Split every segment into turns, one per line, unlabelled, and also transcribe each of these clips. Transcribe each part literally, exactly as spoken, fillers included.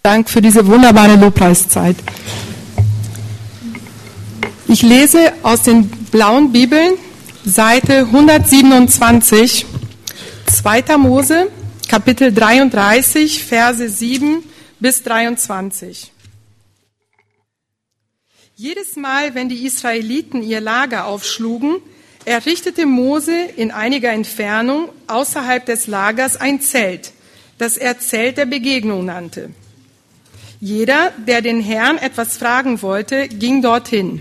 Dank für diese wunderbare Lobpreiszeit. Ich lese aus den blauen Bibeln, Seite hundertsiebenundzwanzig, zweiter Mose, Kapitel dreiunddreißig, Verse sieben bis dreiundzwanzig. Jedes Mal, wenn die Israeliten ihr Lager aufschlugen, errichtete Mose in einiger Entfernung außerhalb des Lagers ein Zelt, das er Zelt der Begegnung nannte. Jeder, der den Herrn etwas fragen wollte, ging dorthin.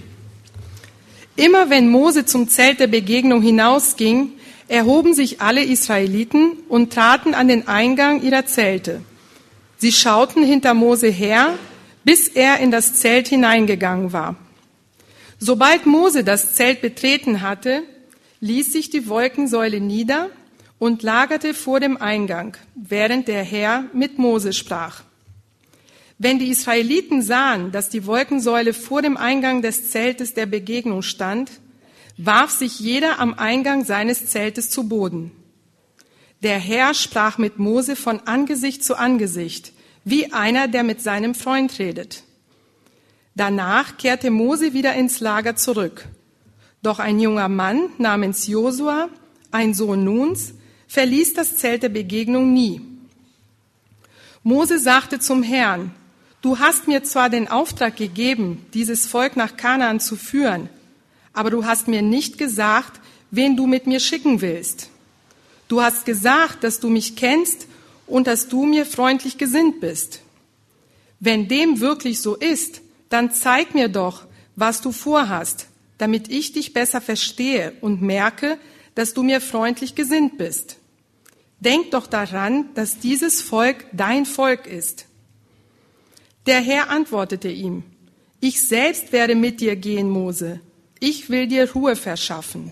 Immer wenn Mose zum Zelt der Begegnung hinausging, erhoben sich alle Israeliten und traten an den Eingang ihrer Zelte. Sie schauten hinter Mose her, bis er in das Zelt hineingegangen war. Sobald Mose das Zelt betreten hatte, ließ sich die Wolkensäule nieder und lagerte vor dem Eingang, während der Herr mit Mose sprach. Wenn die Israeliten sahen, dass die Wolkensäule vor dem Eingang des Zeltes der Begegnung stand, warf sich jeder am Eingang seines Zeltes zu Boden. Der Herr sprach mit Mose von Angesicht zu Angesicht, wie einer, der mit seinem Freund redet. Danach kehrte Mose wieder ins Lager zurück. Doch ein junger Mann namens Josua, ein Sohn Nuns, verließ das Zelt der Begegnung nie. Mose sagte zum Herrn: Du hast mir zwar den Auftrag gegeben, dieses Volk nach Kanaan zu führen, aber du hast mir nicht gesagt, wen du mit mir schicken willst. Du hast gesagt, dass du mich kennst und dass du mir freundlich gesinnt bist. Wenn dem wirklich so ist, dann zeig mir doch, was du vorhast, damit ich dich besser verstehe und merke, dass du mir freundlich gesinnt bist. Denk doch daran, dass dieses Volk dein Volk ist. Der Herr antwortete ihm: Ich selbst werde mit dir gehen, Mose. Ich will dir Ruhe verschaffen.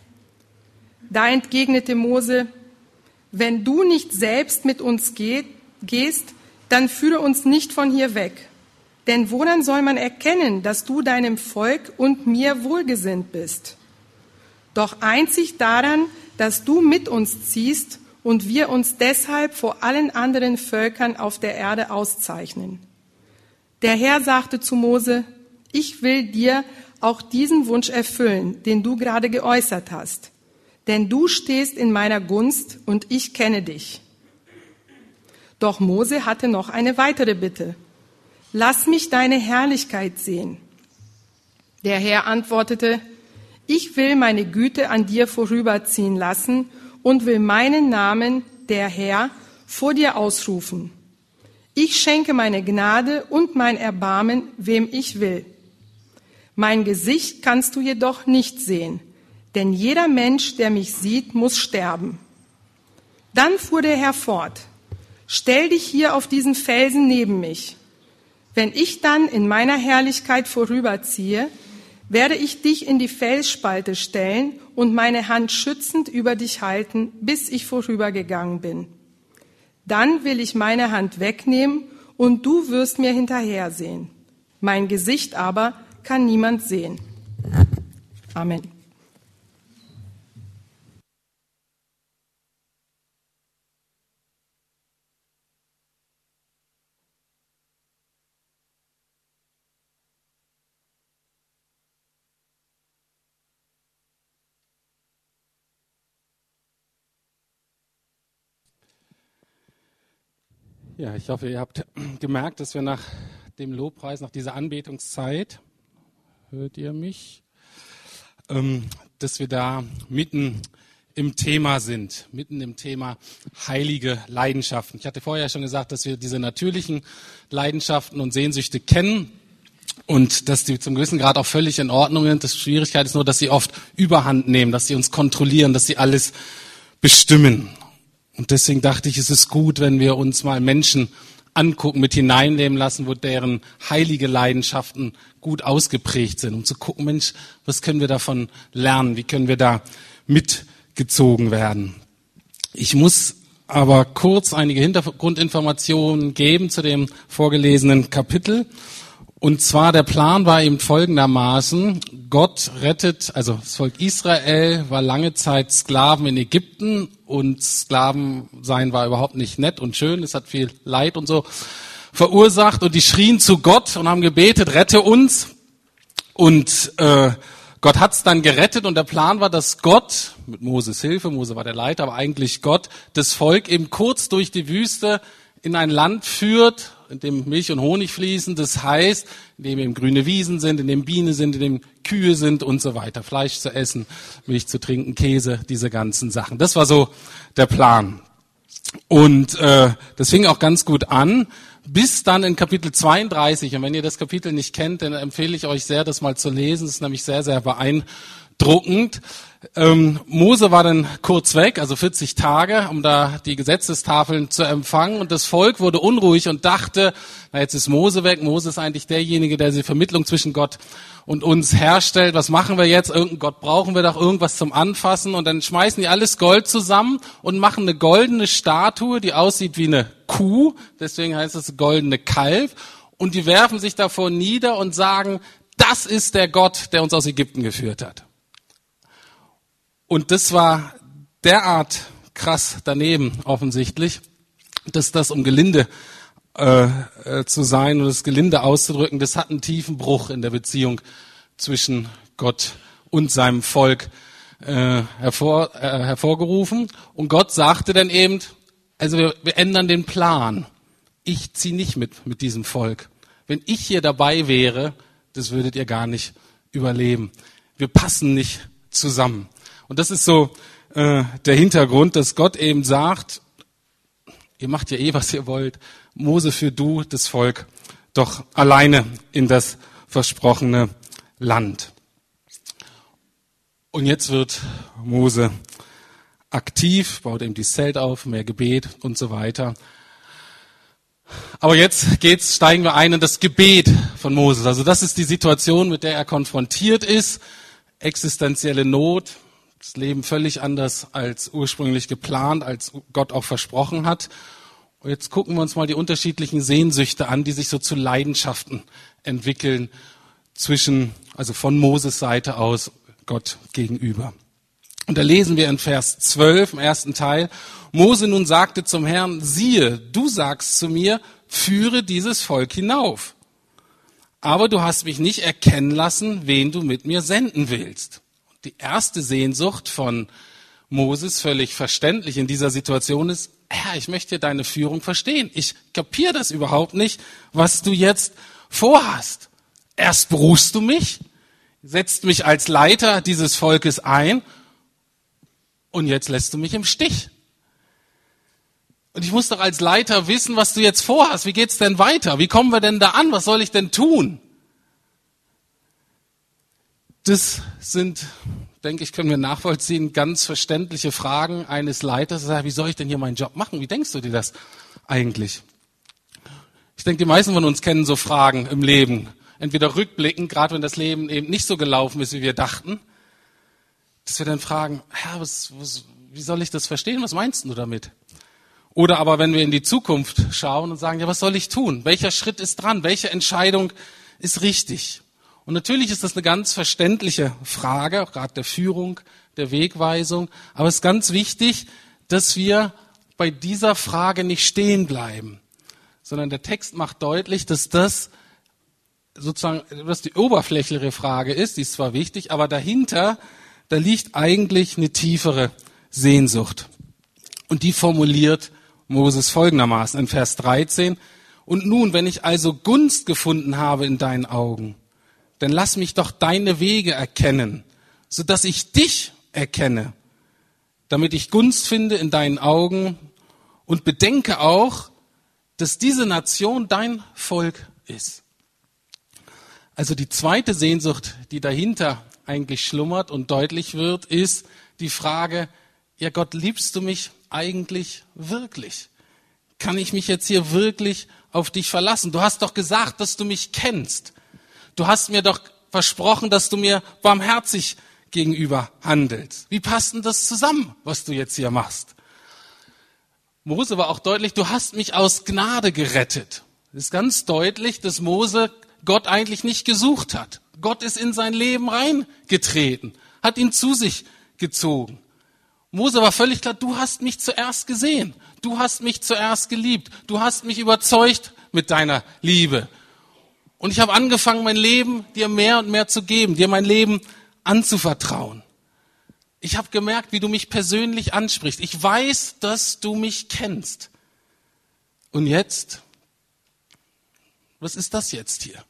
Da entgegnete Mose: Wenn du nicht selbst mit uns geht, gehst, dann führe uns nicht von hier weg. Denn woran soll man erkennen, dass du deinem Volk und mir wohlgesinnt bist? Doch einzig daran, dass du mit uns ziehst und wir uns deshalb vor allen anderen Völkern auf der Erde auszeichnen. Der Herr sagte zu Mose: Ich will dir auch diesen Wunsch erfüllen, den du gerade geäußert hast. Denn du stehst in meiner Gunst und ich kenne dich. Doch Mose hatte noch eine weitere Bitte: Lass mich deine Herrlichkeit sehen. Der Herr antwortete: Ich will meine Güte an dir vorüberziehen lassen und will meinen Namen, der Herr, vor dir ausrufen. Ich schenke meine Gnade und mein Erbarmen, wem ich will. Mein Gesicht kannst du jedoch nicht sehen, denn jeder Mensch, der mich sieht, muss sterben. Dann fuhr der Herr fort: Stell dich hier auf diesen Felsen neben mich. Wenn ich dann in meiner Herrlichkeit vorüberziehe, werde ich dich in die Felsspalte stellen und meine Hand schützend über dich halten, bis ich vorübergegangen bin. Dann will ich meine Hand wegnehmen und du wirst mir hinterhersehen. Mein Gesicht aber kann niemand sehen. Amen.
Ja, ich hoffe, ihr habt gemerkt, dass wir nach dem Lobpreis, nach dieser Anbetungszeit, hört ihr mich, ähm, dass wir da mitten im Thema sind, mitten im Thema heilige Leidenschaften. Ich hatte vorher schon gesagt, dass wir diese natürlichen Leidenschaften und Sehnsüchte kennen und dass die zum gewissen Grad auch völlig in Ordnung sind. Das Schwierigkeit ist nur, dass sie oft Überhand nehmen, dass sie uns kontrollieren, dass sie alles bestimmen. Und deswegen dachte ich, es ist gut, wenn wir uns mal Menschen angucken, mit hineinnehmen lassen, wo deren heilige Leidenschaften gut ausgeprägt sind, um zu gucken, Mensch, was können wir davon lernen? Wie können wir da mitgezogen werden? Ich muss aber kurz einige Hintergrundinformationen geben zu dem vorgelesenen Kapitel. Und zwar der Plan war eben folgendermaßen: Gott rettet, also das Volk Israel war lange Zeit Sklaven in Ägypten und Sklaven sein war überhaupt nicht nett und schön, es hat viel Leid und so. verursacht und die schrien zu Gott und haben gebetet, rette uns. Und äh, Gott hat's dann gerettet und der Plan war, dass Gott, mit Moses Hilfe, Mose war der Leiter, aber eigentlich Gott, das Volk eben kurz durch die Wüste in ein Land führt, in dem Milch und Honig fließen, das heißt, in dem eben grüne Wiesen sind, in dem Bienen sind, in dem Kühe sind und so weiter. Fleisch zu essen, Milch zu trinken, Käse, diese ganzen Sachen. Das war so der Plan. Und äh, das fing auch ganz gut an, bis dann in Kapitel zweiunddreißig. Und wenn ihr das Kapitel nicht kennt, dann empfehle ich euch sehr, das mal zu lesen. Das ist nämlich sehr, sehr beeindruckend. Ähm, Mose war dann kurz weg, also vierzig Tage, um da die Gesetzestafeln zu empfangen. Und das Volk wurde unruhig und dachte, na jetzt ist Mose weg. Mose ist eigentlich derjenige, der die Vermittlung zwischen Gott und uns herstellt. Was machen wir jetzt? Irgendeinen Gott brauchen wir doch, irgendwas zum Anfassen. Und dann schmeißen die alles Gold zusammen und machen eine goldene Statue, die aussieht wie eine Kuh. Deswegen heißt es goldene Kalb. Und die werfen sich davor nieder und sagen, das ist der Gott, der uns aus Ägypten geführt hat. Und das war derart krass daneben offensichtlich, dass das, um gelinde äh, äh, zu sein und das gelinde auszudrücken, das hat einen tiefen Bruch in der Beziehung zwischen Gott und seinem Volk äh, hervor, äh, hervorgerufen. Und Gott sagte dann eben, also wir, wir ändern den Plan. Ich ziehe nicht mit mit diesem Volk. Wenn ich hier dabei wäre, das würdet ihr gar nicht überleben. Wir passen nicht zusammen. Und das ist so äh, der Hintergrund, dass Gott eben sagt, ihr macht ja eh, was ihr wollt. Mose, führ du das Volk doch alleine in das versprochene Land. Und jetzt wird Mose aktiv, baut eben dieses Zelt auf, mehr Gebet und so weiter. Aber jetzt geht's, steigen wir ein in das Gebet von Moses. Also das ist die Situation, mit der er konfrontiert ist. Existenzielle Not. Das Leben völlig anders als ursprünglich geplant, als Gott auch versprochen hat. Und jetzt gucken wir uns mal die unterschiedlichen Sehnsüchte an, die sich so zu Leidenschaften entwickeln zwischen, also von Moses Seite aus Gott gegenüber. Und da lesen wir in Vers zwölf im ersten Teil, Mose nun sagte zum Herrn, siehe, du sagst zu mir, führe dieses Volk hinauf. Aber du hast mich nicht erkennen lassen, wen du mit mir senden willst. Die erste Sehnsucht von Moses, völlig verständlich in dieser Situation, ist, Herr, ich möchte deine Führung verstehen. Ich kapiere das überhaupt nicht, was du jetzt vorhast. Erst berufst du mich, setzt mich als Leiter dieses Volkes ein und jetzt lässt du mich im Stich. Und ich muss doch als Leiter wissen, was du jetzt vorhast. Wie geht's denn weiter? Wie kommen wir denn da an? Was soll ich denn tun? Das sind, denke ich, können wir nachvollziehen, ganz verständliche Fragen eines Leiters. Wie soll ich denn hier meinen Job machen? Wie denkst du dir das eigentlich? Ich denke, die meisten von uns kennen so Fragen im Leben. Entweder rückblickend, gerade wenn das Leben eben nicht so gelaufen ist, wie wir dachten, dass wir dann fragen, Herr, was, was, wie soll ich das verstehen? Was meinst du damit? Oder aber wenn wir in die Zukunft schauen und sagen, ja, was soll ich tun? Welcher Schritt ist dran? Welche Entscheidung ist richtig? Und natürlich ist das eine ganz verständliche Frage, auch gerade der Führung, der Wegweisung. Aber es ist ganz wichtig, dass wir bei dieser Frage nicht stehen bleiben, sondern der Text macht deutlich, dass das sozusagen, was die oberflächliche Frage ist, die ist zwar wichtig, aber dahinter, da liegt eigentlich eine tiefere Sehnsucht. Und die formuliert Moses folgendermaßen in Vers dreizehn. Und nun, wenn ich also Gunst gefunden habe in deinen Augen, dann lass mich doch deine Wege erkennen, sodass ich dich erkenne, damit ich Gunst finde in deinen Augen und bedenke auch, dass diese Nation dein Volk ist. Also die zweite Sehnsucht, die dahinter eigentlich schlummert und deutlich wird, ist die Frage, ja Gott, liebst du mich eigentlich wirklich? Kann ich mich jetzt hier wirklich auf dich verlassen? Du hast doch gesagt, dass du mich kennst. Du hast mir doch versprochen, dass du mir barmherzig gegenüber handelst. Wie passt denn das zusammen, was du jetzt hier machst? Mose war auch deutlich, du hast mich aus Gnade gerettet. Es ist ganz deutlich, dass Mose Gott eigentlich nicht gesucht hat. Gott ist in sein Leben reingetreten, hat ihn zu sich gezogen. Mose war völlig klar, du hast mich zuerst gesehen, du hast mich zuerst geliebt, du hast mich überzeugt mit deiner Liebe. Und ich habe angefangen, mein Leben dir mehr und mehr zu geben, dir mein Leben anzuvertrauen. Ich habe gemerkt, wie du mich persönlich ansprichst. Ich weiß, dass du mich kennst. Und jetzt? Was ist das jetzt hier?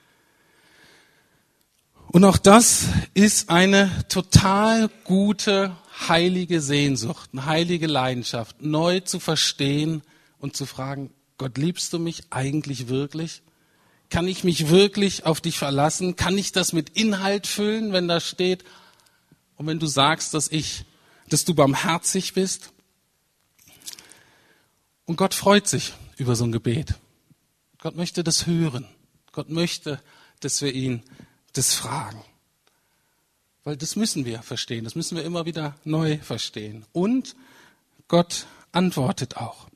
Und auch das ist eine total gute, heilige Sehnsucht, eine heilige Leidenschaft, neu zu verstehen und zu fragen, Gott, liebst du mich eigentlich wirklich? Kann ich mich wirklich auf dich verlassen? Kann ich das mit Inhalt füllen, wenn da steht, und wenn du sagst, dass ich, dass du barmherzig bist? Und Gott freut sich über so ein Gebet. Gott möchte das hören. Gott möchte, dass wir ihn das fragen. Weil das müssen wir verstehen. Das müssen wir immer wieder neu verstehen. Und Gott antwortet auch.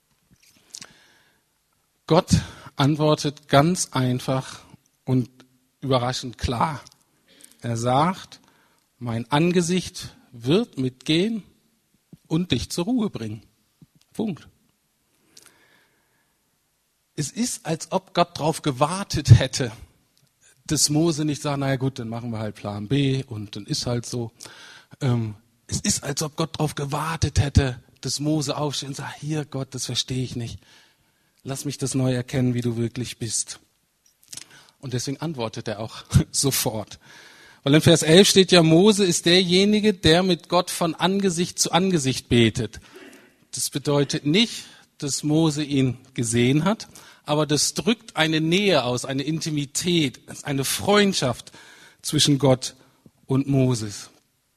Gott antwortet ganz einfach und überraschend klar. Er sagt, mein Angesicht wird mitgehen und dich zur Ruhe bringen. Punkt. Es ist, als ob Gott darauf gewartet hätte, dass Mose nicht sagt, naja gut, dann machen wir halt Plan B und dann ist halt so. Ähm, es ist, als ob Gott darauf gewartet hätte, dass Mose aufsteht und sagt, hier Gott, das verstehe ich nicht. Lass mich das neu erkennen, wie du wirklich bist. Und deswegen antwortet er auch sofort. Weil in Vers elf steht ja, Mose ist derjenige, der mit Gott von Angesicht zu Angesicht betet. Das bedeutet nicht, dass Mose ihn gesehen hat, aber das drückt eine Nähe aus, eine Intimität, eine Freundschaft zwischen Gott und Moses.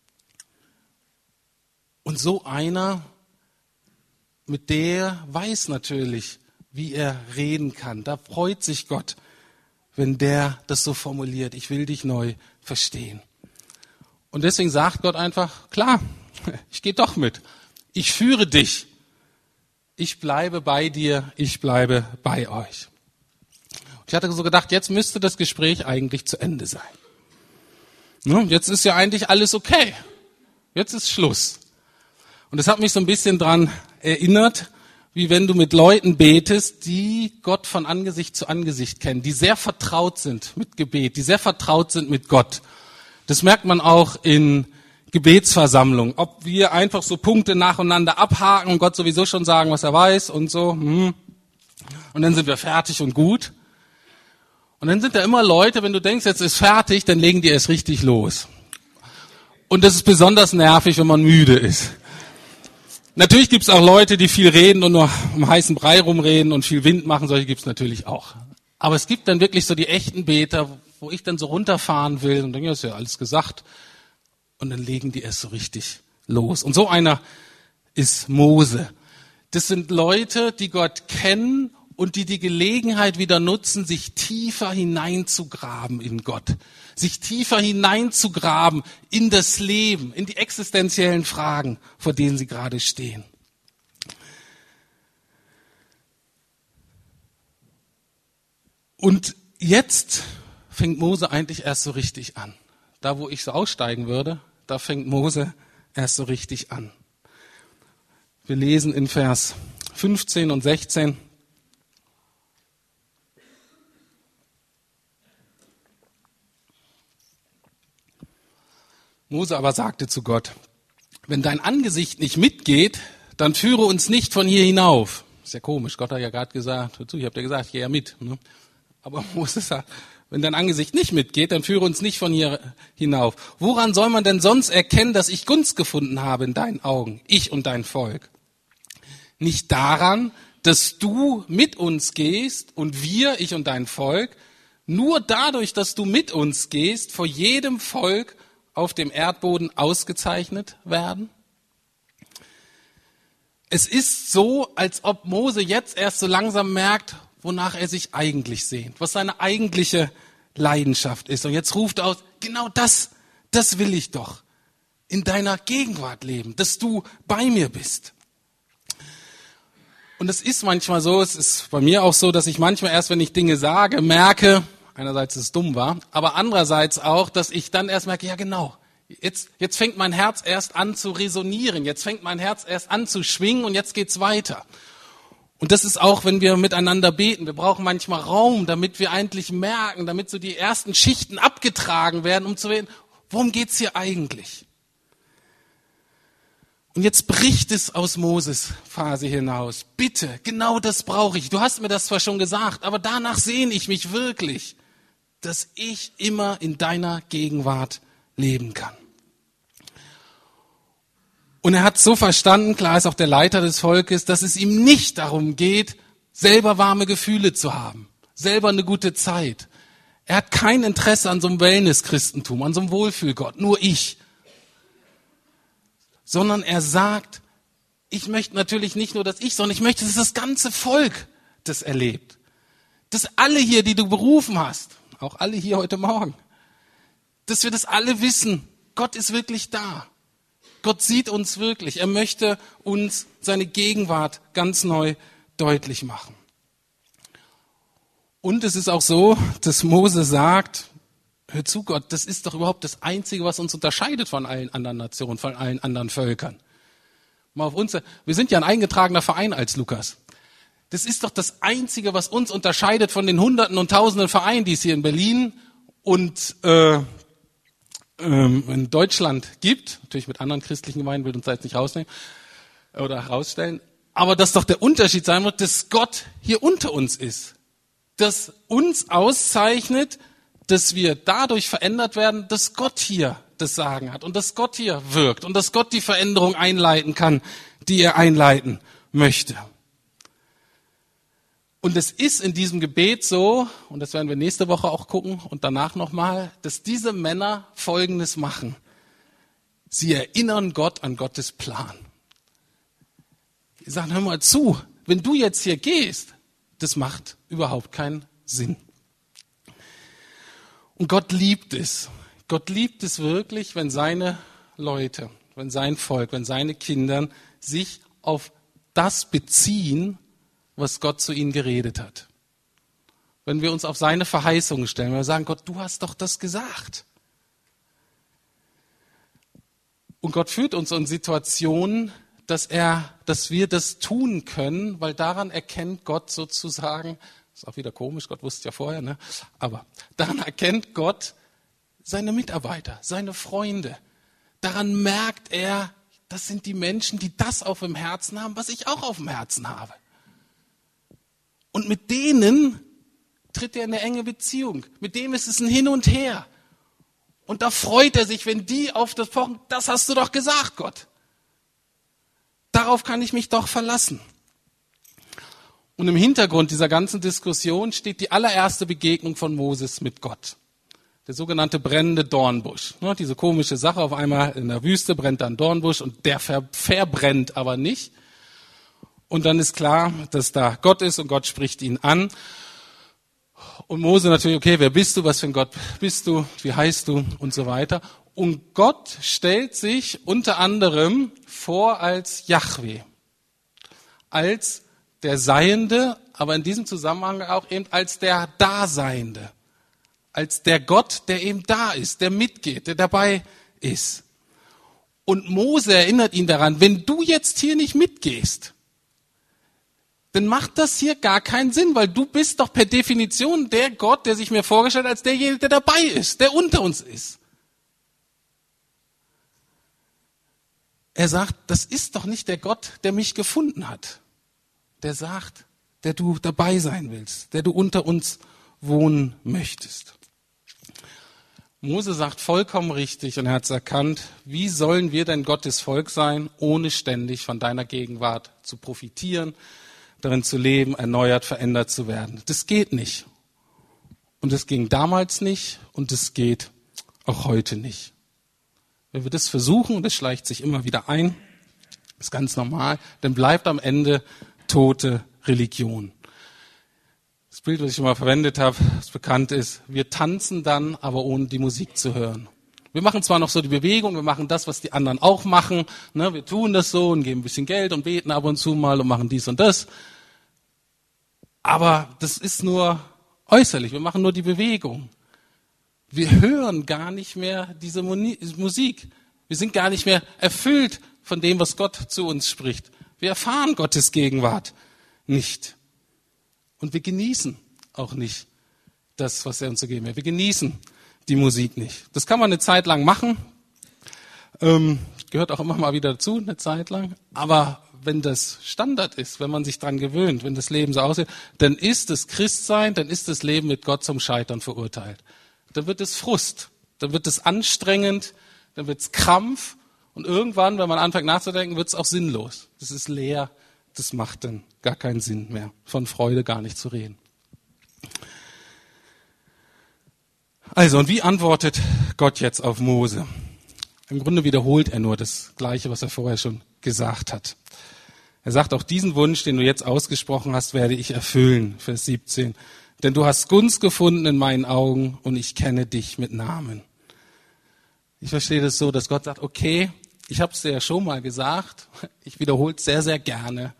Und so einer, mit der weiß natürlich, wie er reden kann. Da freut sich Gott, wenn der das so formuliert. Ich will dich neu verstehen. Und deswegen sagt Gott einfach, klar, ich gehe doch mit. Ich führe dich. Ich bleibe bei dir. Ich bleibe bei euch. Ich hatte so gedacht, jetzt müsste das Gespräch eigentlich zu Ende sein. Jetzt ist ja eigentlich alles okay. Jetzt ist Schluss. Und das hat mich so ein bisschen dran erinnert, wie wenn du mit Leuten betest, die Gott von Angesicht zu Angesicht kennen, die sehr vertraut sind mit Gebet, die sehr vertraut sind mit Gott. Das merkt man auch in Gebetsversammlungen, ob wir einfach so Punkte nacheinander abhaken und Gott sowieso schon sagen, was er weiß und so. Und dann sind wir fertig und gut. Und dann sind da immer Leute, wenn du denkst, jetzt ist fertig, dann legen die erst richtig los. Und das ist besonders nervig, wenn man müde ist. Natürlich gibt's auch Leute, die viel reden und nur um heißen Brei rumreden und viel Wind machen. Solche gibt's natürlich auch. Aber es gibt dann wirklich so die echten Beter, wo ich dann so runterfahren will und denke, ja, ist ja alles gesagt. Und dann legen die erst so richtig los. Und so einer ist Mose. Das sind Leute, die Gott kennen und die die Gelegenheit wieder nutzen, sich tiefer hineinzugraben in Gott. Sich tiefer hineinzugraben in das Leben, in die existenziellen Fragen, vor denen sie gerade stehen. Und jetzt fängt Mose eigentlich erst so richtig an. Da, wo ich so aussteigen würde, da fängt Mose erst so richtig an. Wir lesen in Vers fünfzehn und sechzehn. Mose aber sagte zu Gott, wenn dein Angesicht nicht mitgeht, dann führe uns nicht von hier hinauf. Ist ja komisch, Gott hat ja gerade gesagt, ich habe ja gesagt, ich gehe ja mit. Ne? Aber Mose sagt, wenn dein Angesicht nicht mitgeht, dann führe uns nicht von hier hinauf. Woran soll man denn sonst erkennen, dass ich Gunst gefunden habe in deinen Augen, ich und dein Volk? Nicht daran, dass du mit uns gehst und wir, ich und dein Volk, nur dadurch, dass du mit uns gehst, vor jedem Volk auf dem Erdboden ausgezeichnet werden? Es ist so, als ob Mose jetzt erst so langsam merkt, wonach er sich eigentlich sehnt, was seine eigentliche Leidenschaft ist. Und jetzt ruft er aus, genau das, das will ich doch, in deiner Gegenwart leben, dass du bei mir bist. Und es ist manchmal so, es ist bei mir auch so, dass ich manchmal erst, wenn ich Dinge sage, merke, einerseits, dass es dumm war, aber andererseits auch, dass ich dann erst merke, ja genau, jetzt, jetzt fängt mein Herz erst an zu resonieren, jetzt fängt mein Herz erst an zu schwingen und jetzt geht's weiter. Und das ist auch, wenn wir miteinander beten. Wir brauchen manchmal Raum, damit wir eigentlich merken, damit so die ersten Schichten abgetragen werden, um zu sehen, worum geht's hier eigentlich? Und jetzt bricht es aus Moses Phase hinaus. Bitte, genau das brauche ich. Du hast mir das zwar schon gesagt, aber danach sehne ich mich wirklich, dass ich immer in deiner Gegenwart leben kann. Und er hat so verstanden, klar ist auch der Leiter des Volkes, dass es ihm nicht darum geht, selber warme Gefühle zu haben, selber eine gute Zeit. Er hat kein Interesse an so einem Wellness-Christentum, an so einem Wohlfühlgott, nur ich. Sondern er sagt, ich möchte natürlich nicht nur, dass ich, sondern ich möchte, dass das ganze Volk das erlebt. Dass alle hier, die du berufen hast, auch alle hier heute Morgen, dass wir das alle wissen, Gott ist wirklich da. Gott sieht uns wirklich. Er möchte uns seine Gegenwart ganz neu deutlich machen. Und es ist auch so, dass Mose sagt, hör zu Gott, das ist doch überhaupt das Einzige, was uns unterscheidet von allen anderen Nationen, von allen anderen Völkern. Mal auf uns, wir sind ja ein eingetragener Verein als Lukas. Das ist doch das Einzige, was uns unterscheidet von den Hunderten und Tausenden Vereinen, die es hier in Berlin und äh, in Deutschland gibt, natürlich mit anderen christlichen Gemeinden, will uns da jetzt nicht rausnehmen oder herausstellen, aber dass doch der Unterschied sein wird, dass Gott hier unter uns ist, dass uns auszeichnet, dass wir dadurch verändert werden, dass Gott hier das Sagen hat und dass Gott hier wirkt und dass Gott die Veränderung einleiten kann, die er einleiten möchte. Und es ist in diesem Gebet so, und das werden wir nächste Woche auch gucken und danach nochmal, dass diese Männer Folgendes machen. Sie erinnern Gott an Gottes Plan. Sie sagen, hör mal zu, wenn du jetzt hier gehst, das macht überhaupt keinen Sinn. Und Gott liebt es. Gott liebt es wirklich, wenn seine Leute, wenn sein Volk, wenn seine Kinder sich auf das beziehen, was Gott zu ihnen geredet hat. Wenn wir uns auf seine Verheißungen stellen, wenn wir sagen, Gott, du hast doch das gesagt. Und Gott führt uns in Situationen, dass er, dass wir das tun können, weil daran erkennt Gott sozusagen, ist auch wieder komisch, Gott wusste ja vorher, ne? Aber daran erkennt Gott seine Mitarbeiter, seine Freunde. Daran merkt er, das sind die Menschen, die das auf dem Herzen haben, was ich auch auf dem Herzen habe. Und mit denen tritt er in eine enge Beziehung. Mit dem ist es ein Hin und Her. Und da freut er sich, wenn die auf das pochen, das hast du doch gesagt, Gott. Darauf kann ich mich doch verlassen. Und im Hintergrund dieser ganzen Diskussion steht die allererste Begegnung von Moses mit Gott. Der sogenannte brennende Dornbusch. Diese komische Sache, auf einmal in der Wüste brennt da ein Dornbusch und der ver- verbrennt aber nicht. Und dann ist klar, dass da Gott ist und Gott spricht ihn an. Und Mose natürlich, okay, wer bist du, was für ein Gott bist du, wie heißt du und so weiter. Und Gott stellt sich unter anderem vor als Jahwe, als der Seiende, aber in diesem Zusammenhang auch eben als der Daseiende, als der Gott, der eben da ist, der mitgeht, der dabei ist. Und Mose erinnert ihn daran, wenn du jetzt hier nicht mitgehst, dann macht das hier gar keinen Sinn, weil du bist doch per Definition der Gott, der sich mir vorgestellt hat, als derjenige, der dabei ist, der unter uns ist. Er sagt, das ist doch nicht der Gott, der mich gefunden hat. Der sagt, der du dabei sein willst, der du unter uns wohnen möchtest. Mose sagt vollkommen richtig und er hat es erkannt, wie sollen wir denn Gottes Volk sein, ohne ständig von deiner Gegenwart zu profitieren, darin zu leben, erneuert, verändert zu werden. Das geht nicht. Und es ging damals nicht und es geht auch heute nicht. Wenn wir das versuchen, und das schleicht sich immer wieder ein, ist ganz normal, dann bleibt am Ende tote Religion. Das Bild, was ich immer verwendet habe, das bekannt ist, wir tanzen dann, aber ohne die Musik zu hören. Wir machen zwar noch so die Bewegung, wir machen das, was die anderen auch machen, ne, wir tun das so und geben ein bisschen Geld und beten ab und zu mal und machen dies und das. Aber das ist nur äußerlich, wir machen nur die Bewegung. Wir hören gar nicht mehr diese Musik. Wir sind gar nicht mehr erfüllt von dem, was Gott zu uns spricht. Wir erfahren Gottes Gegenwart nicht. Und wir genießen auch nicht das, was er uns so geben will. Wir genießen die Musik nicht. Das kann man eine Zeit lang machen. Ähm, gehört auch immer mal wieder dazu, eine Zeit lang. Aber wenn das Standard ist, wenn man sich dran gewöhnt, wenn das Leben so aussieht, dann ist das Christsein, dann ist das Leben mit Gott zum Scheitern verurteilt. Dann wird es Frust, dann wird es anstrengend, dann wird es Krampf und irgendwann, wenn man anfängt nachzudenken, wird es auch sinnlos. Das ist leer, das macht dann gar keinen Sinn mehr, von Freude gar nicht zu reden. Also, und wie antwortet Gott jetzt auf Mose? Im Grunde wiederholt er nur das Gleiche, was er vorher schon gesagt hat. Er sagt, auch diesen Wunsch, den du jetzt ausgesprochen hast, werde ich erfüllen, Vers siebzehn. Denn du hast Gunst gefunden in meinen Augen und ich kenne dich mit Namen. Ich verstehe das so, dass Gott sagt, okay, ich habe es dir ja schon mal gesagt, ich wiederhole es sehr, sehr gerne.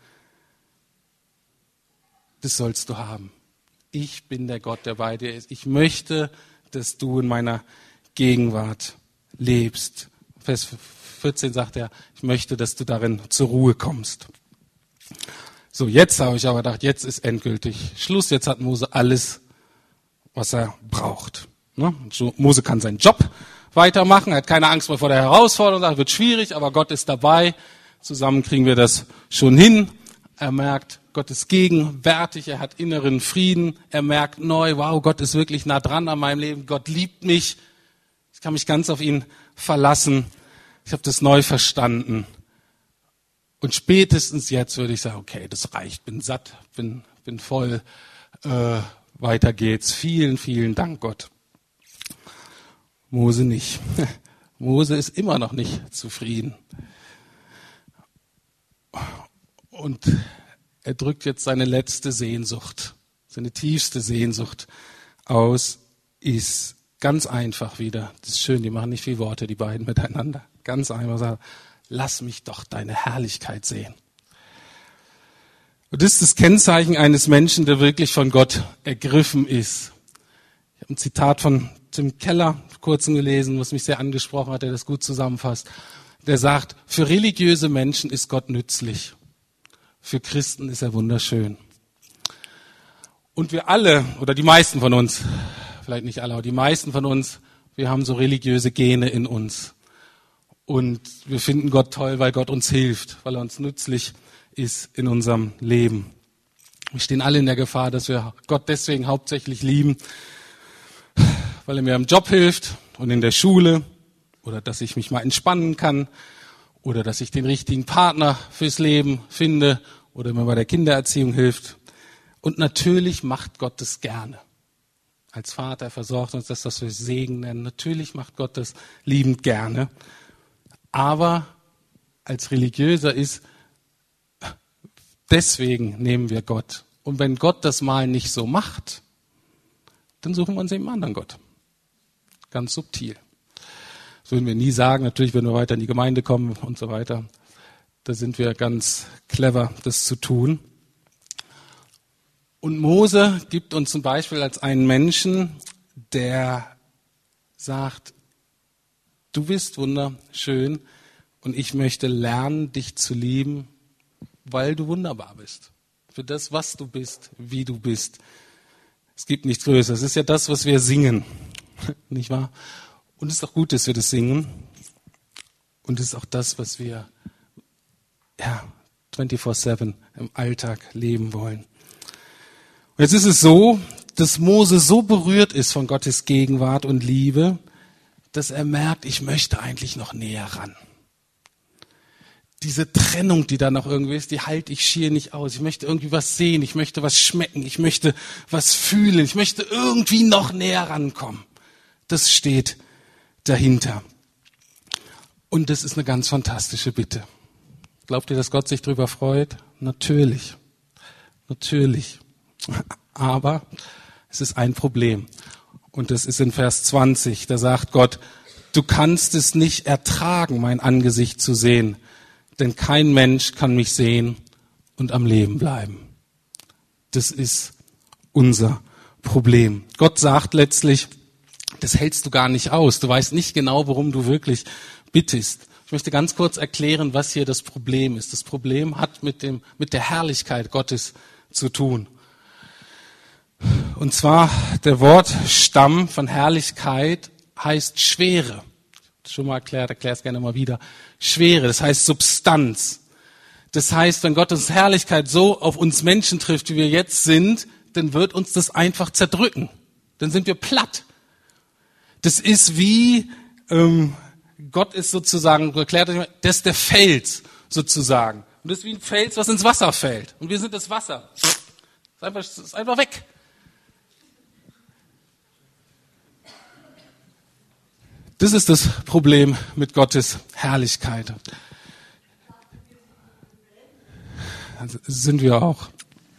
Das sollst du haben. Ich bin der Gott, der bei dir ist. Ich möchte, dass du in meiner Gegenwart lebst. Vers vierzehn sagt er, ich möchte, dass du darin zur Ruhe kommst. So, jetzt habe ich aber gedacht, jetzt ist endgültig Schluss. Jetzt hat Mose alles, was er braucht. Ne? Mose kann seinen Job weitermachen, er hat keine Angst mehr vor der Herausforderung, sagt, wird schwierig, aber Gott ist dabei. Zusammen kriegen wir das schon hin. Er merkt, Gott ist gegenwärtig, er hat inneren Frieden. Er merkt neu, wow, Gott ist wirklich nah dran an meinem Leben. Gott liebt mich. Ich kann mich ganz auf ihn verlassen. Ich habe das neu verstanden. Und spätestens jetzt würde ich sagen, okay, das reicht, bin satt, bin, bin voll, äh, weiter geht's. Vielen, vielen Dank, Gott. Mose nicht. Mose ist immer noch nicht zufrieden. Und er drückt jetzt seine letzte Sehnsucht, seine tiefste Sehnsucht aus, ist ganz einfach wieder. Das ist schön, die machen nicht viel Worte, die beiden miteinander. Ganz einfach sagen, lass mich doch deine Herrlichkeit sehen. Und das ist das Kennzeichen eines Menschen, der wirklich von Gott ergriffen ist. Ich habe ein Zitat von Tim Keller vor kurzem gelesen, was mich sehr angesprochen hat, der das gut zusammenfasst. Der sagt, für religiöse Menschen ist Gott nützlich. Für Christen ist er wunderschön. Und wir alle, oder die meisten von uns, vielleicht nicht alle, aber die meisten von uns, wir haben so religiöse Gene in uns. Und wir finden Gott toll, weil Gott uns hilft, weil er uns nützlich ist in unserem Leben. Wir stehen alle in der Gefahr, dass wir Gott deswegen hauptsächlich lieben, weil er mir im Job hilft und in der Schule oder dass ich mich mal entspannen kann oder dass ich den richtigen Partner fürs Leben finde oder mir bei der Kindererziehung hilft. Und natürlich macht Gott das gerne. Als Vater versorgt uns das, was wir Segen nennen. Natürlich macht Gott das liebend gerne. Aber als Religiöser ist, deswegen nehmen wir Gott. Und wenn Gott das mal nicht so macht, dann suchen wir uns eben einen anderen Gott. Ganz subtil. Das würden wir nie sagen, natürlich, wenn wir weiter in die Gemeinde kommen und so weiter. Da sind wir ganz clever, das zu tun. Und Mose gibt uns zum Beispiel als einen Menschen, der sagt, du bist wunderschön und ich möchte lernen, dich zu lieben, weil du wunderbar bist. Für das, was du bist, wie du bist. Es gibt nichts Größeres. Es ist ja das, was wir singen. Nicht wahr? Und es ist auch gut, dass wir das singen. Und es ist auch das, was wir ja, vierundzwanzig sieben im Alltag leben wollen. Und jetzt ist es so, dass Mose so berührt ist von Gottes Gegenwart und Liebe, dass er merkt, ich möchte eigentlich noch näher ran. Diese Trennung, die da noch irgendwie ist, die halte ich schier nicht aus. Ich möchte irgendwie was sehen, ich möchte was schmecken, ich möchte was fühlen, ich möchte irgendwie noch näher rankommen. Das steht dahinter. Und das ist eine ganz fantastische Bitte. Glaubt ihr, dass Gott sich darüber freut? Natürlich. Natürlich. Aber es ist ein Problem. Und das ist in Vers zwanzig. Da sagt Gott, du kannst es nicht ertragen, mein Angesicht zu sehen. Denn kein Mensch kann mich sehen und am Leben bleiben. Das ist unser Problem. Gott sagt letztlich, das hältst du gar nicht aus. Du weißt nicht genau, worum du wirklich bittest. Ich möchte ganz kurz erklären, was hier das Problem ist. Das Problem hat mit dem, mit der Herrlichkeit Gottes zu tun. Und zwar der Wortstamm von Herrlichkeit heißt Schwere. Schon mal erklärt, erklär es gerne mal wieder. Schwere, das heißt Substanz. Das heißt, wenn Gottes Herrlichkeit so auf uns Menschen trifft, wie wir jetzt sind, dann wird uns das einfach zerdrücken. Dann sind wir platt. Das ist wie, ähm, Gott ist sozusagen, erklärt euch, das ist der Fels sozusagen. Und das ist wie ein Fels, was ins Wasser fällt. Und wir sind das Wasser. Das ist einfach, das ist einfach weg. Das ist das Problem mit Gottes Herrlichkeit. Das sind wir auch.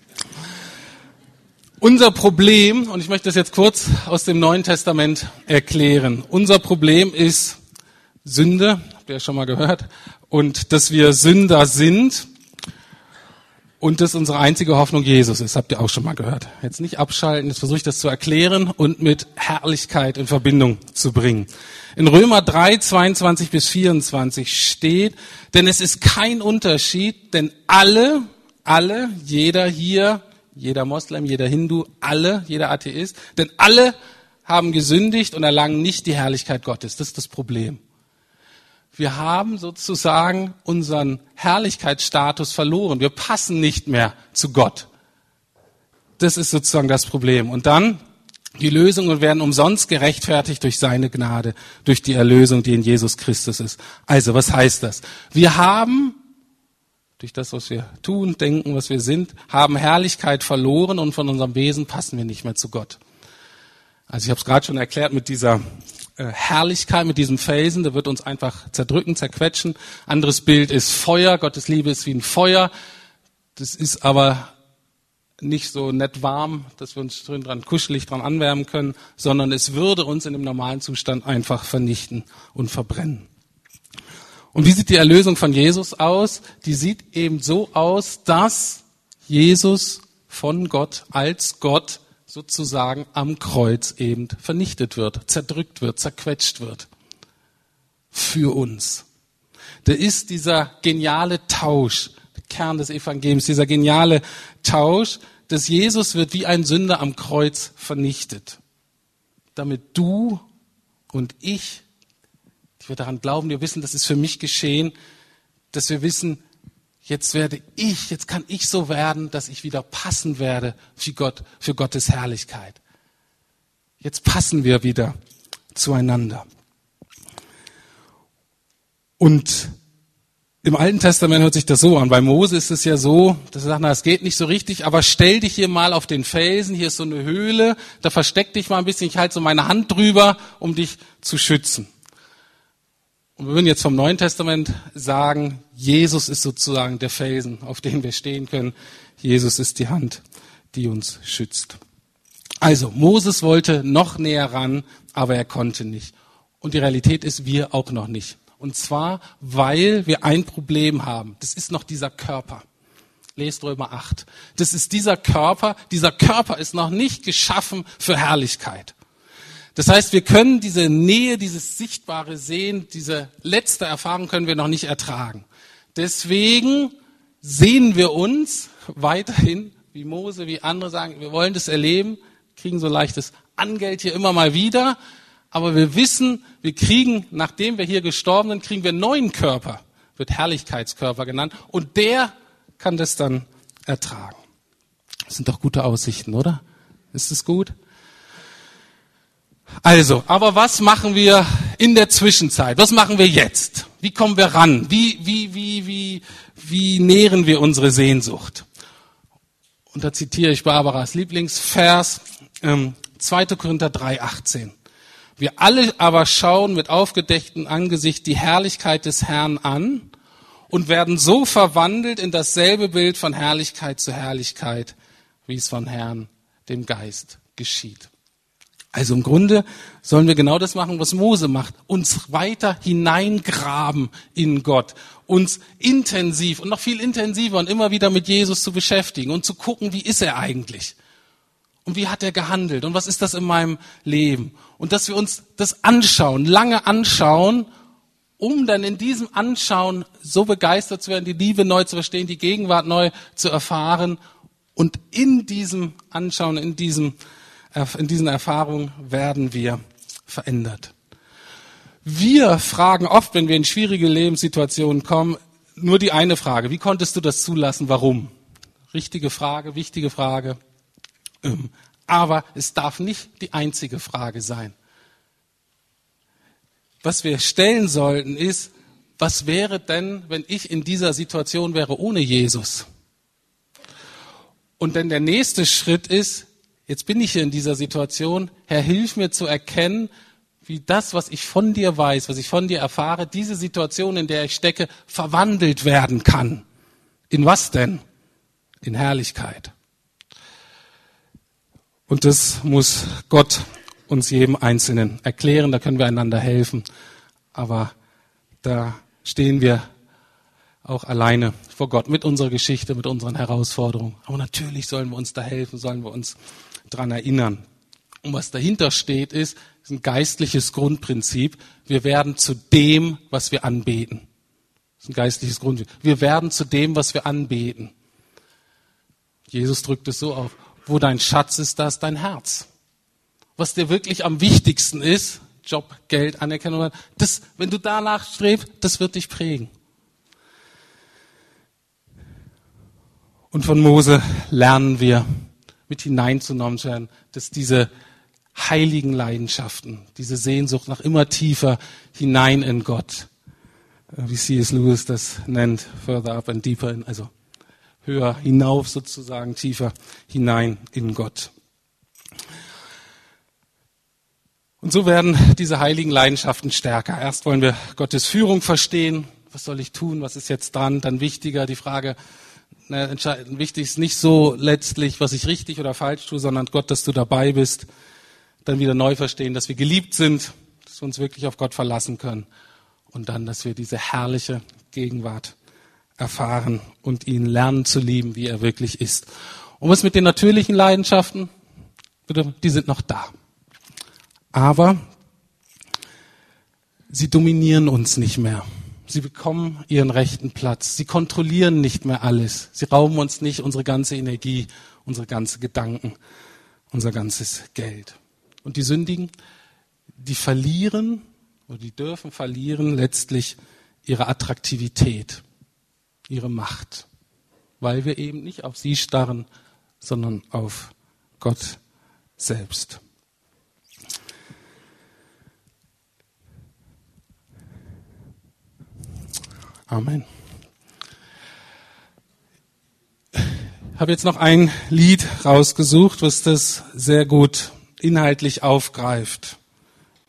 Unser Problem, und ich möchte das jetzt kurz aus dem Neuen Testament erklären. Unser Problem ist Sünde, habt ihr ja schon mal gehört, und dass wir Sünder sind und dass unsere einzige Hoffnung Jesus ist, habt ihr auch schon mal gehört. Jetzt nicht abschalten, jetzt versuche ich das zu erklären und mit Herrlichkeit in Verbindung zu bringen. In Römer drei, zweiundzwanzig bis vierundzwanzig steht, denn es ist kein Unterschied, denn alle, alle, jeder hier, jeder Moslem, jeder Hindu, alle, jeder Atheist, denn alle haben gesündigt und erlangen nicht die Herrlichkeit Gottes. Das ist das Problem. Wir haben sozusagen unseren Herrlichkeitsstatus verloren. Wir passen nicht mehr zu Gott. Das ist sozusagen das Problem. Und dann, die Lösungen werden umsonst gerechtfertigt durch seine Gnade, durch die Erlösung, die in Jesus Christus ist. Also, was heißt das? Wir haben, durch das, was wir tun, denken, was wir sind, haben Herrlichkeit verloren und von unserem Wesen passen wir nicht mehr zu Gott. Also ich habe es gerade schon erklärt mit dieser Herrlichkeit, mit diesem Felsen, der wird uns einfach zerdrücken, zerquetschen. Anderes Bild ist Feuer, Gottes Liebe ist wie ein Feuer. Das ist aber nicht so nett warm, dass wir uns drin dran kuschelig dran anwärmen können, sondern es würde uns in dem normalen Zustand einfach vernichten und verbrennen. Und wie sieht die Erlösung von Jesus aus? Die sieht eben so aus, dass Jesus von Gott als Gott sozusagen am Kreuz eben vernichtet wird, zerdrückt wird, zerquetscht wird. Für uns. Da ist dieser geniale Tausch, der Kern des Evangeliums, dieser geniale Tausch, dass Jesus wird wie ein Sünder am Kreuz vernichtet. Damit du und ich, die wir daran glauben, wir wissen, das ist für mich geschehen, dass wir wissen, jetzt werde ich, jetzt kann ich so werden, dass ich wieder passen werde für Gott, für Gottes Herrlichkeit. Jetzt passen wir wieder zueinander. Und im Alten Testament hört sich das so an. Bei Mose ist es ja so, dass er sagt, na, es geht nicht so richtig, aber stell dich hier mal auf den Felsen, hier ist so eine Höhle, da versteck dich mal ein bisschen, ich halte so meine Hand drüber, um dich zu schützen. Und wir würden jetzt vom Neuen Testament sagen, Jesus ist sozusagen der Felsen, auf dem wir stehen können. Jesus ist die Hand, die uns schützt. Also, Moses wollte noch näher ran, aber er konnte nicht. Und die Realität ist, wir auch noch nicht. Und zwar, weil wir ein Problem haben. Das ist noch dieser Körper. Lest Römer acht. Das ist dieser Körper. Dieser Körper ist noch nicht geschaffen für Herrlichkeit. Das heißt, wir können diese Nähe, dieses sichtbare Sehen, diese letzte Erfahrung können wir noch nicht ertragen. Deswegen sehen wir uns weiterhin, wie Mose, wie andere sagen, wir wollen das erleben, kriegen so leichtes Angeld hier immer mal wieder, aber wir wissen, wir kriegen, nachdem wir hier gestorben sind, kriegen wir einen neuen Körper, wird Herrlichkeitskörper genannt, und der kann das dann ertragen. Das sind doch gute Aussichten, oder? Ist es gut? Also, aber was machen wir in der Zwischenzeit? Was machen wir jetzt? Wie kommen wir ran? Wie, wie, wie, wie, wie nähren wir unsere Sehnsucht? Und da zitiere ich Barbaras Lieblingsvers, ähm, zweiter Korinther drei, achtzehn. Wir alle aber schauen mit aufgedecktem Angesicht die Herrlichkeit des Herrn an und werden so verwandelt in dasselbe Bild von Herrlichkeit zu Herrlichkeit, wie es von Herrn, dem Geist, geschieht. Also im Grunde sollen wir genau das machen, was Mose macht. Uns weiter hineingraben in Gott. Uns intensiv und noch viel intensiver und immer wieder mit Jesus zu beschäftigen und zu gucken, wie ist er eigentlich? Und wie hat er gehandelt? Und was ist das in meinem Leben? Und dass wir uns das anschauen, lange anschauen, um dann in diesem Anschauen so begeistert zu werden, die Liebe neu zu verstehen, die Gegenwart neu zu erfahren Und in diesem Anschauen, in, diesem, in diesen Erfahrungen werden wir verändert. Wir fragen oft, wenn wir in schwierige Lebenssituationen kommen, nur die eine Frage: Wie konntest du das zulassen? Warum? Richtige Frage, wichtige Frage. Aber es darf nicht die einzige Frage sein. Was wir stellen sollten ist: Was wäre denn, wenn ich in dieser Situation wäre ohne Jesus? Und dann der nächste Schritt ist: Jetzt bin ich hier in dieser Situation. Herr, hilf mir zu erkennen, wie das, was ich von dir weiß, was ich von dir erfahre, diese Situation, in der ich stecke, verwandelt werden kann. In was denn? In Herrlichkeit. Und das muss Gott uns jedem Einzelnen erklären. Da können wir einander helfen. Aber da stehen wir auch alleine vor Gott mit unserer Geschichte, mit unseren Herausforderungen. Aber natürlich sollen wir uns da helfen, sollen wir uns daran erinnern. Und was dahinter steht, ist, ist ein geistliches Grundprinzip. Wir werden zu dem, was wir anbeten. Das ist ein geistliches Grundprinzip. Wir werden zu dem, was wir anbeten. Jesus drückt es so auf: Wo dein Schatz ist, da ist dein Herz. Was dir wirklich am wichtigsten ist, Job, Geld, Anerkennung, das, wenn du danach strebst, das wird dich prägen. Und von Mose lernen wir, mit hineinzunommen zu werden, dass diese heiligen Leidenschaften, diese Sehnsucht nach immer tiefer hinein in Gott, wie C S Lewis das nennt, further up and deeper in, also höher hinauf sozusagen, tiefer hinein in Gott. Und so werden diese heiligen Leidenschaften stärker. Erst wollen wir Gottes Führung verstehen. Was soll ich tun? Was ist jetzt dran? Dann wichtiger die Frage, na, entscheidend, wichtig ist nicht so letztlich, was ich richtig oder falsch tue, sondern Gott, dass du dabei bist. Dann wieder neu verstehen, dass wir geliebt sind, dass wir uns wirklich auf Gott verlassen können. Und dann, dass wir diese herrliche Gegenwart erfahren und ihn lernen zu lieben, wie er wirklich ist. Und was mit den natürlichen Leidenschaften? Die sind noch da. Aber sie dominieren uns nicht mehr. Sie bekommen ihren rechten Platz. Sie kontrollieren nicht mehr alles. Sie rauben uns nicht unsere ganze Energie, unsere ganzen Gedanken, unser ganzes Geld. Und die Sündigen, die verlieren oder die dürfen verlieren letztlich ihre Attraktivität, ihre Macht, weil wir eben nicht auf sie starren, sondern auf Gott selbst. Amen. Ich habe jetzt noch ein Lied rausgesucht, was das sehr gut inhaltlich aufgreift.